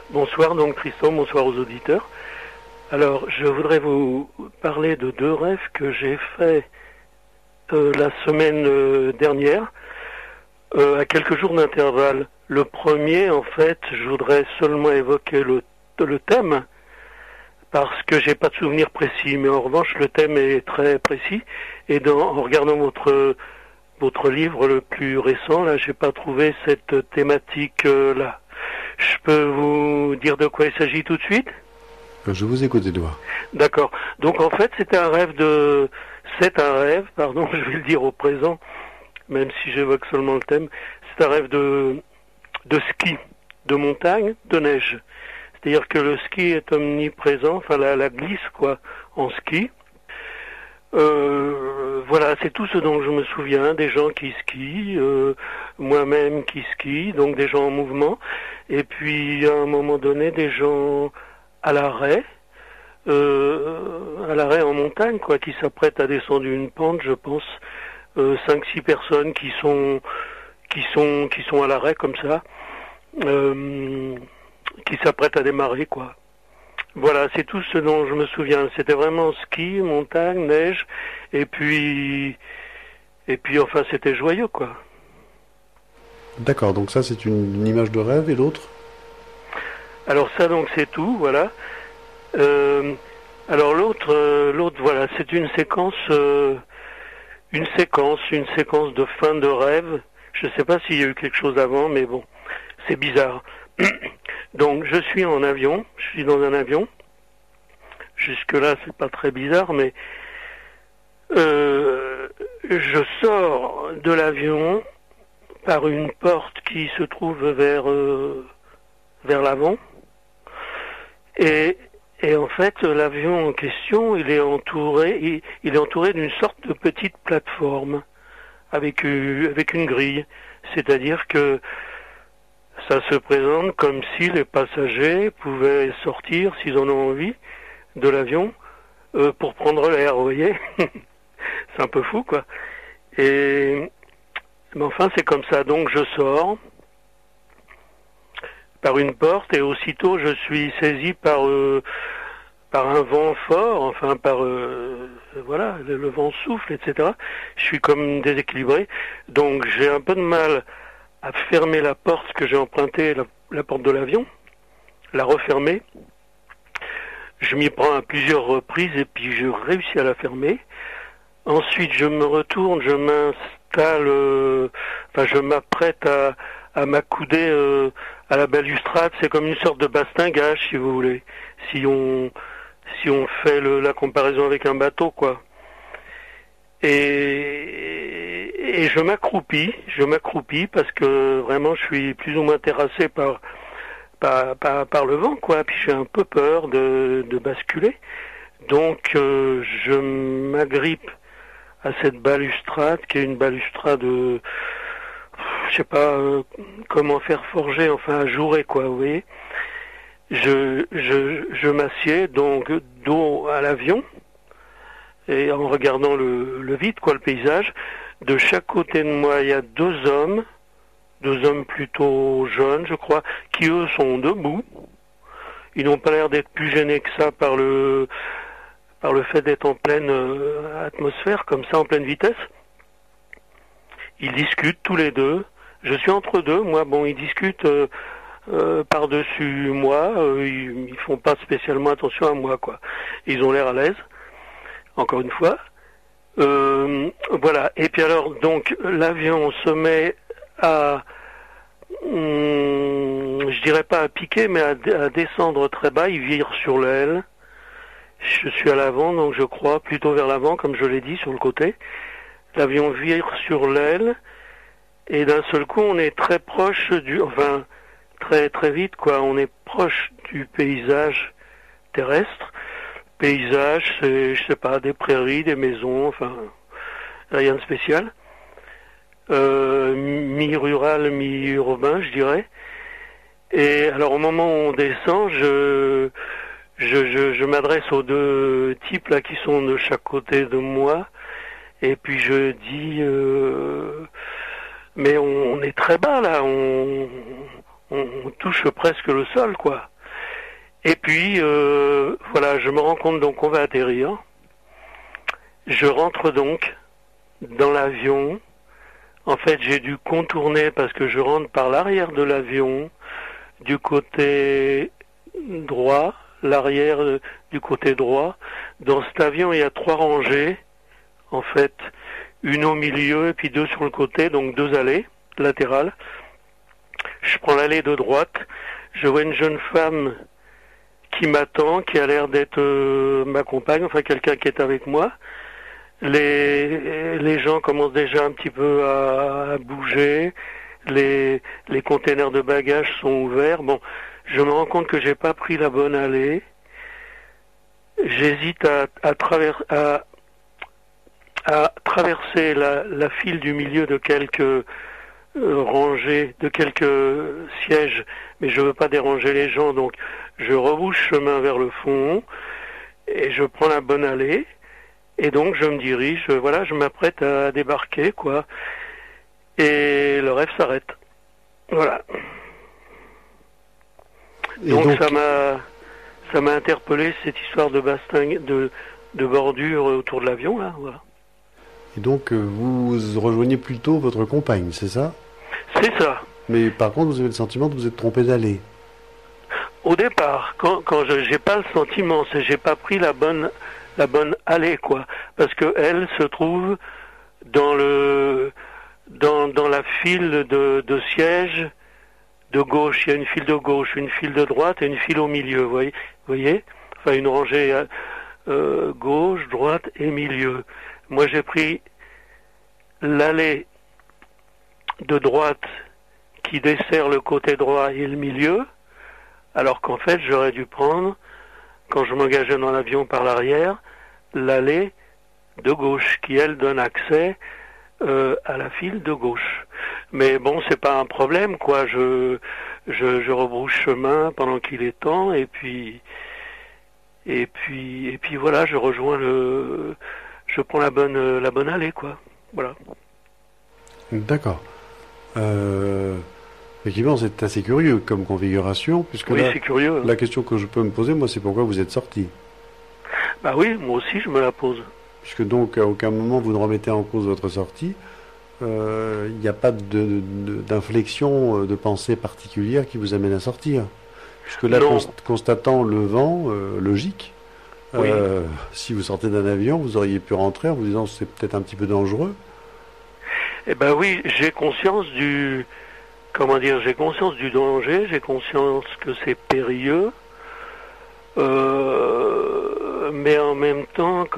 Bonsoir donc Tristan, bonsoir aux auditeurs. Alors je voudrais vous parler de deux rêves que j'ai faits la semaine dernière, à quelques jours d'intervalle. Le premier, en fait, je voudrais seulement évoquer le thème, parce que j'ai pas de souvenir précis, mais en revanche le thème est très précis, et en regardant votre livre le plus récent, là j'ai pas trouvé cette thématique là. Je peux vous dire de quoi il s'agit tout de suite? Je vous écoute, Edouard. D'accord. Donc en fait, c'est un rêve, pardon, je vais le dire au présent, même si j'évoque seulement le thème. C'est un rêve de ski, de montagne, de neige. C'est-à-dire que le ski est omniprésent, enfin la glisse, quoi, en ski. Voilà, c'est tout ce dont je me souviens, des gens qui skient, moi-même qui skie, donc des gens en mouvement, et puis à un moment donné, des gens à l'arrêt en montagne, quoi, qui s'apprêtent à descendre une pente, je pense, 5-6 personnes qui sont à l'arrêt comme ça, qui s'apprêtent à démarrer, quoi. Voilà, c'est tout ce dont je me souviens. C'était vraiment ski, montagne, neige, et puis enfin c'était joyeux, quoi. D'accord, donc ça c'est une image de rêve, et l'autre? Alors ça donc c'est tout, voilà. Alors l'autre voilà, c'est une séquence de fin de rêve. Je sais pas s'il y a eu quelque chose avant, mais bon, c'est bizarre. Donc je suis en avion, je suis dans un avion. Jusque-là, c'est pas très bizarre, mais je sors de l'avion par une porte qui se trouve vers l'avant. Et en fait, l'avion en question, il est entouré d'une sorte de petite plateforme avec une grille. C'est-à-dire que ça se présente comme si les passagers pouvaient sortir, s'ils en ont envie, de l'avion pour prendre l'air, vous voyez. C'est un peu fou, quoi. Mais enfin, c'est comme ça. Donc, je sors par une porte et aussitôt, je suis saisi par un vent fort, enfin, voilà, le vent souffle, etc. Je suis comme déséquilibré. Donc, j'ai un peu de mal à fermer la porte que j'ai empruntée, la porte de l'avion, la refermer. Je m'y prends à plusieurs reprises et puis je réussis à la fermer. Ensuite, je me retourne, je m'installe, je m'apprête à m'accouder à la balustrade. C'est comme une sorte de bastingage, si vous voulez. Si on fait la comparaison avec un bateau, quoi. Et je m'accroupis parce que vraiment je suis plus ou moins terrassé par le vent, quoi. Puis j'ai un peu peur de basculer. Donc je m'agrippe à cette balustrade qui est une balustrade, je sais pas comment faire forger, enfin ajourée, quoi, vous voyez. Je m'assieds donc dos à l'avion et en regardant le vide, quoi, le paysage. De chaque côté de moi, il y a deux hommes plutôt jeunes, je crois, qui eux sont debout. Ils n'ont pas l'air d'être plus gênés que ça par le fait d'être en pleine atmosphère, comme ça, en pleine vitesse. Ils discutent tous les deux. Je suis entre deux, moi, bon, ils discutent par-dessus moi. Ils font pas spécialement attention à moi, quoi. Ils ont l'air à l'aise, encore une fois. Voilà. Et puis alors, donc, l'avion se met à, je dirais pas à piquer, mais à descendre très bas. Il vire sur l'aile. Je suis à l'avant, donc je crois plutôt vers l'avant, comme je l'ai dit, sur le côté. L'avion vire sur l'aile, et d'un seul coup, on est très proche très très vite, quoi. On est proche du paysage terrestre. Paysage, c'est, je sais pas, des prairies, des maisons, enfin, rien de spécial. Mi-rural, mi-urbain, je dirais. Et alors, au moment où on descend, je m'adresse aux deux types là qui sont de chaque côté de moi, et puis je dis, mais on est très bas là, on touche presque le sol, quoi. Et puis, voilà, je me rends compte donc qu'on va atterrir. Je rentre donc dans l'avion. En fait, j'ai dû contourner parce que je rentre par l'arrière de l'avion, du côté droit, l'arrière du côté droit. Dans cet avion, il y a 3 rangées, en fait, une au milieu et puis 2 sur le côté, donc 2 allées latérales. Je prends l'allée de droite, je vois une jeune femme qui m'attend, qui a l'air d'être ma compagne, enfin quelqu'un qui est avec moi. Les gens commencent déjà un petit peu à bouger, les containers de bagages sont ouverts. Bon, je me rends compte que j'ai pas pris la bonne allée. J'hésite à traverser la file du milieu de quelques rangées, de quelques sièges, mais je veux pas déranger les gens, donc je rebouche chemin vers le fond et je prends la bonne allée. Et donc je me dirige, voilà, je m'apprête à débarquer, quoi. Et le rêve s'arrête. Voilà. Et donc ça m'a interpellé cette histoire de basting, de bordure autour de l'avion, là, voilà. Et donc vous rejoignez plutôt votre compagne, c'est ça? C'est ça. Mais par contre, vous avez le sentiment de vous être trompé d'allée. Au départ, quand j'ai pas le sentiment, c'est j'ai pas pris la bonne allée, quoi, parce que elle se trouve dans la file de sièges de gauche. Il y a une file de gauche, une file de droite et une file au milieu, vous voyez, enfin une rangée gauche, droite et milieu. Moi j'ai pris l'allée de droite qui dessert le côté droit et le milieu, alors qu'en fait j'aurais dû prendre, quand je m'engageais dans l'avion par l'arrière, l'allée de gauche, qui elle donne accès à la file de gauche. Mais bon, c'est pas un problème, quoi. Je rebrousse chemin pendant qu'il est temps, et puis voilà, je rejoins je prends la bonne allée, quoi. Voilà. D'accord. Effectivement, c'est assez curieux comme configuration, puisque oui, là, c'est curieux. La question que je peux me poser, moi, c'est pourquoi vous êtes sorti. Bah oui, moi aussi, je me la pose. Puisque donc, à aucun moment, vous ne remettez en cause votre sortie. Il n'y a pas d'inflexion de pensée particulière qui vous amène à sortir. Puisque là, constatant le vent, logique, oui. Si vous sortez d'un avion, vous auriez pu rentrer en vous disant c'est peut-être un petit peu dangereux. Eh ben oui, j'ai conscience du danger, j'ai conscience que c'est périlleux, mais en même temps,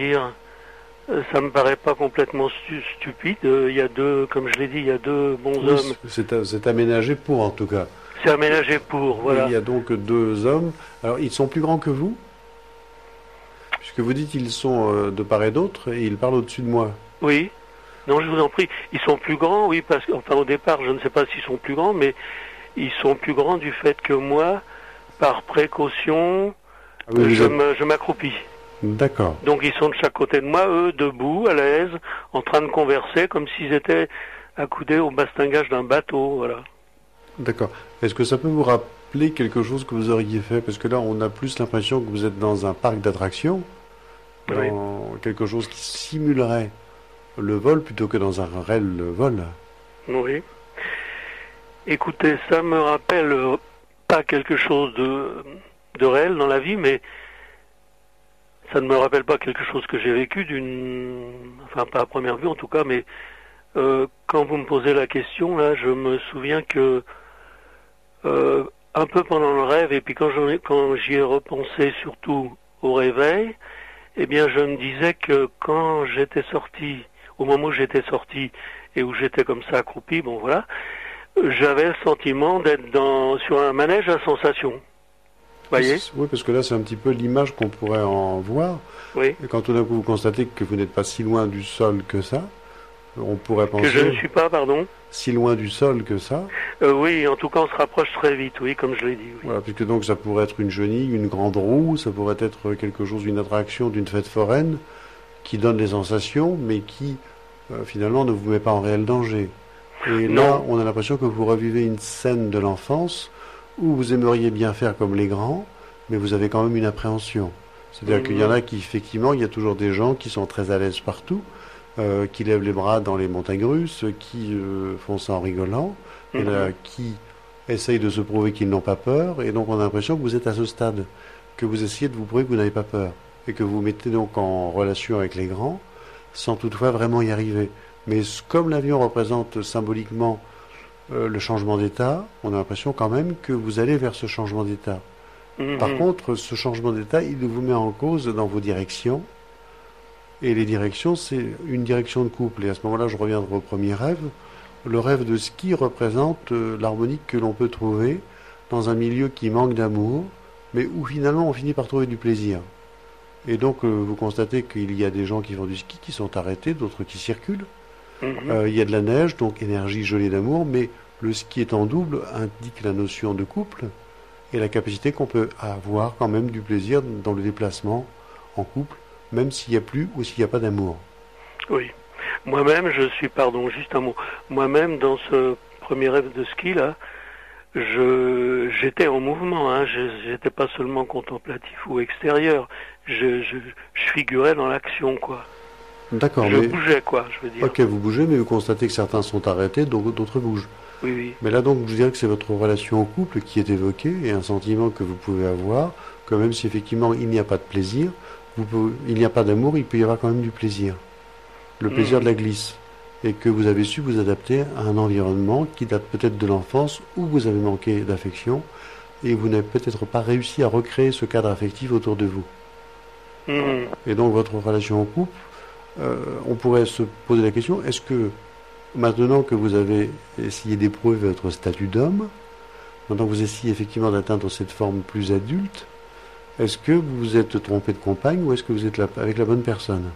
ça me paraît pas complètement stupide. Il y a comme je l'ai dit, il y a 2 bons hommes. C'est aménagé pour, en tout cas. C'est aménagé pour, voilà. Oui, il y a donc 2 hommes. Alors, ils sont plus grands que vous? Puisque vous dites qu'ils sont de part et d'autre, et ils parlent au-dessus de moi. Oui. Non, je vous en prie. Ils sont plus grands, oui, parce qu'enfin au départ, je ne sais pas s'ils sont plus grands, mais ils sont plus grands du fait que moi, par précaution, je m'accroupis. D'accord. Donc ils sont de chaque côté de moi, eux, debout, à l'aise, en train de converser, comme s'ils étaient accoudés au bastingage d'un bateau, voilà. D'accord. Est-ce que ça peut vous rappeler quelque chose que vous auriez fait? Parce que là, on a plus l'impression que vous êtes dans un parc d'attractions, oui. Dans quelque chose qui simulerait le vol plutôt que dans un réel vol. Oui. Écoutez, ça me rappelle pas quelque chose de réel dans la vie, mais ça ne me rappelle pas quelque chose que j'ai vécu enfin pas à première vue en tout cas, mais quand vous me posez la question, là, je me souviens que un peu pendant le rêve, et puis quand j'y ai repensé surtout au réveil, eh bien je me disais que quand j'étais sorti, au moment où j'étais sorti et où j'étais comme ça accroupi, bon voilà, j'avais le sentiment d'être sur un manège à sensations. Voyez ? Oui, parce que là, c'est un petit peu l'image qu'on pourrait en voir. Oui. Et quand tout d'un coup vous constatez que vous n'êtes pas si loin du sol que ça, on pourrait penser... Que je ne suis pas, pardon ? Si loin du sol que ça. Oui, en tout cas, on se rapproche très vite, oui, comme je l'ai dit. Oui. Voilà, puisque donc ça pourrait être une chenille, une grande roue, ça pourrait être quelque chose, une attraction d'une fête foraine qui donne des sensations, mais qui finalement ne vous met pas en réel danger. Et non. Là, on a l'impression que vous revivez une scène de l'enfance où vous aimeriez bien faire comme les grands, mais vous avez quand même une appréhension. C'est-à-dire qu'il y en a qui, effectivement, il y a toujours des gens qui sont très à l'aise partout, qui lèvent les bras dans les montagnes russes, qui font ça en rigolant, et là, qui essayent de se prouver qu'ils n'ont pas peur, et donc on a l'impression que vous êtes à ce stade, que vous essayez de vous prouver que vous n'avez pas peur, et que vous mettez donc en relation avec les grands, sans toutefois vraiment y arriver. Mais comme l'avion représente symboliquement le changement d'état, on a l'impression quand même que vous allez vers ce changement d'état. Par contre, ce changement d'état, il vous met en cause dans vos directions. Et les directions, c'est une direction de couple. Et à ce moment-là, je reviendrai au premier rêve. Le rêve de ski représente l'harmonique que l'on peut trouver dans un milieu qui manque d'amour, mais où finalement on finit par trouver du plaisir. Et donc, vous constatez qu'il y a des gens qui font du ski qui sont arrêtés, d'autres qui circulent. Il y a de la neige, donc énergie gelée d'amour, mais le ski étant double indique la notion de couple et la capacité qu'on peut avoir quand même du plaisir dans le déplacement en couple, même s'il n'y a plus ou s'il n'y a pas d'amour. Oui. Moi-même, juste un mot. Moi-même, dans ce premier rêve de ski, là, j'étais en mouvement, hein. J'étais pas seulement contemplatif ou extérieur. Je figurais dans l'action, quoi. D'accord, je bougeais, quoi, je veux dire. Ok, vous bougez, mais vous constatez que certains sont arrêtés, donc d'autres bougent. Oui, oui. Mais là, donc, je dirais que c'est votre relation au couple qui est évoquée et un sentiment que vous pouvez avoir, que même si effectivement il n'y a pas de plaisir, il n'y a pas d'amour, il peut y avoir quand même du plaisir. Le plaisir de la glisse. Et que vous avez su vous adapter à un environnement qui date peut-être de l'enfance où vous avez manqué d'affection et vous n'avez peut-être pas réussi à recréer ce cadre affectif autour de vous. Et donc, votre relation au couple, on pourrait se poser la question, est-ce que maintenant que vous avez essayé d'éprouver votre statut d'homme, maintenant que vous essayez effectivement d'atteindre cette forme plus adulte, est-ce que vous vous êtes trompé de compagne ou est-ce que vous êtes avec la bonne personne?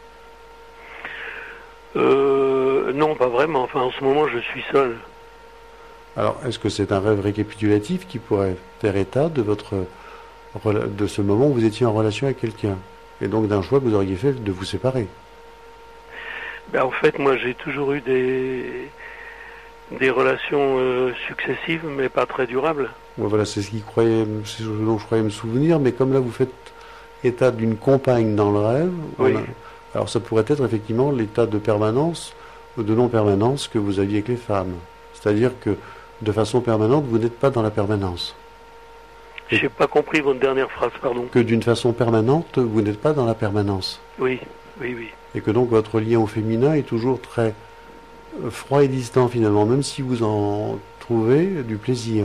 Non, pas vraiment. Enfin, en ce moment, je suis seul. Alors, est-ce que c'est un rêve récapitulatif qui pourrait faire état de ce moment où vous étiez en relation avec quelqu'un et donc d'un choix que vous auriez fait de vous séparer? Ben, en fait, moi, j'ai toujours eu des relations successives, mais pas très durables. Ouais, voilà, c'est ce dont je croyais me souvenir, mais comme là, vous faites état d'une compagne dans le rêve, oui. Alors ça pourrait être effectivement l'état de permanence ou de non-permanence que vous aviez avec les femmes. C'est-à-dire que, de façon permanente, vous n'êtes pas dans la permanence. Je n'ai pas compris votre dernière phrase, pardon. Que d'une façon permanente, vous n'êtes pas dans la permanence. Oui, oui, oui. Et que donc votre lien au féminin est toujours très froid et distant finalement, même si vous en trouvez du plaisir.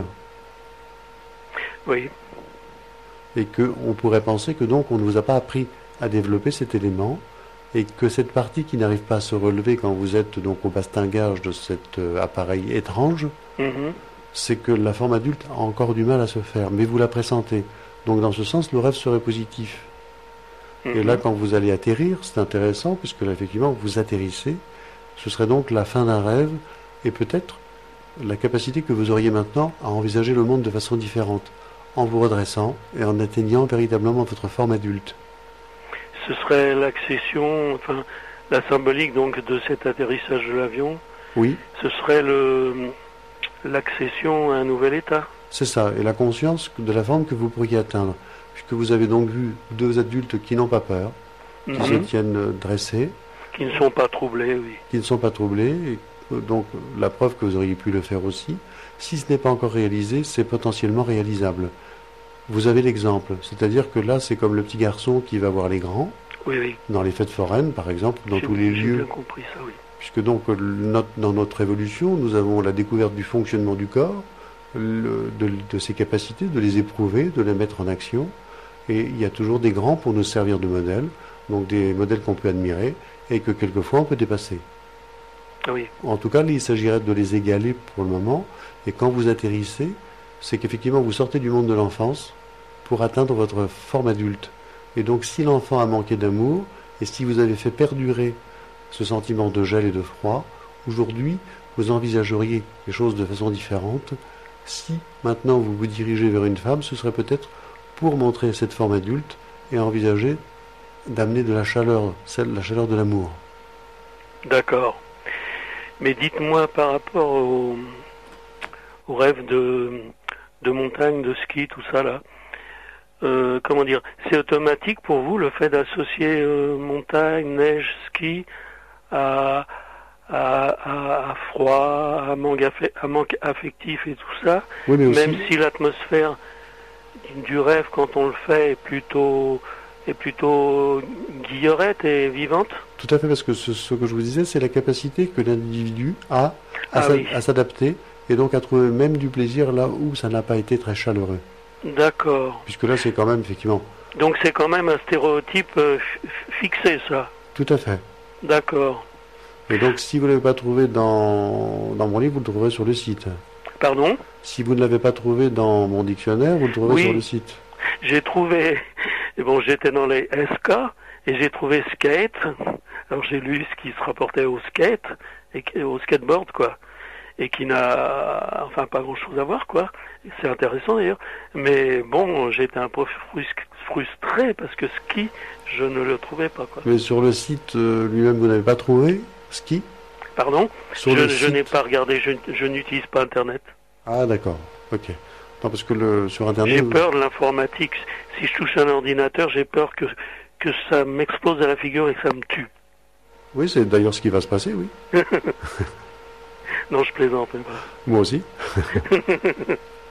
Oui. Et qu'on pourrait penser que donc on ne vous a pas appris à développer cet élément, et que cette partie qui n'arrive pas à se relever quand vous êtes donc au bastingage de cet appareil étrange, c'est que la forme adulte a encore du mal à se faire, mais vous la pressentez. Donc dans ce sens, le rêve serait positif. Et là, quand vous allez atterrir, c'est intéressant, puisque là, effectivement, vous atterrissez, ce serait donc la fin d'un rêve, et peut-être la capacité que vous auriez maintenant à envisager le monde de façon différente, en vous redressant et en atteignant véritablement votre forme adulte. Ce serait l'accession, enfin, la symbolique donc de cet atterrissage de l'avion. Oui. Ce serait l'accession à un nouvel état. C'est ça, et la conscience de la forme que vous pourriez atteindre. Puisque vous avez donc vu deux adultes qui n'ont pas peur, qui se tiennent dressés. Qui ne sont pas troublés, oui. Qui ne sont pas troublés, et donc la preuve que vous auriez pu le faire aussi. Si ce n'est pas encore réalisé, c'est potentiellement réalisable. Vous avez l'exemple, c'est-à-dire que là, c'est comme le petit garçon qui va voir les grands, oui, oui. Dans les fêtes foraines, par exemple, dans tous les lieux. J'ai bien compris ça, oui. Puisque donc, dans notre évolution, nous avons la découverte du fonctionnement du corps, de ses capacités, de les éprouver, de les mettre en action. Et il y a toujours des grands pour nous servir de modèles, donc des modèles qu'on peut admirer et que quelquefois on peut dépasser. Oui. En tout cas, il s'agirait de les égaler pour le moment. Et quand vous atterrissez, c'est qu'effectivement vous sortez du monde de l'enfance pour atteindre votre forme adulte. Et donc si l'enfant a manqué d'amour, et si vous avez fait perdurer ce sentiment de gel et de froid, aujourd'hui vous envisageriez les choses de façon différente. Si maintenant vous vous dirigez vers une femme, ce serait peut-être pour montrer cette forme adulte et envisager d'amener de la chaleur, la chaleur de l'amour. D'accord. Mais dites-moi par rapport au rêve de montagne, de ski, tout ça là, comment dire, c'est automatique pour vous le fait d'associer montagne, neige, ski à froid, à manque affectif et tout ça, Oui, mais aussi... même si l'atmosphère du rêve quand on le fait est plutôt guillerette et vivante. Tout à fait, parce que ce que je vous disais, c'est la capacité que l'individu a à s'adapter et donc à trouver même du plaisir là où ça n'a pas été très chaleureux. D'accord. Puisque là, c'est quand même, effectivement... Donc c'est quand même un stéréotype fixé, ça. Tout à fait. D'accord. Et donc, si vous ne l'avez pas trouvé dans mon livre, vous le trouverez sur le site. Pardon? Si vous ne l'avez pas trouvé dans mon dictionnaire, vous le trouverez sur le site. J'ai trouvé... Bon, j'étais dans les SK et j'ai trouvé skate. Alors j'ai lu ce qui se rapportait au skate et au skateboard, quoi. Et qui n'a, enfin, pas grand-chose à voir, quoi. C'est intéressant, d'ailleurs. Mais bon, j'étais un peu frustré parce que ski, je ne le trouvais pas, quoi. Mais sur le site lui-même, vous n'avez pas trouvé ski? Pardon? Je n'ai site... pas regardé, je n'utilise pas Internet. Ah, d'accord. Ok. Non, parce que sur Internet... J'ai peur de l'informatique. Si je touche un ordinateur, j'ai peur que ça m'explose à la figure et que ça me tue. Oui, c'est d'ailleurs ce qui va se passer, oui. Non, je plaisante. Moi aussi.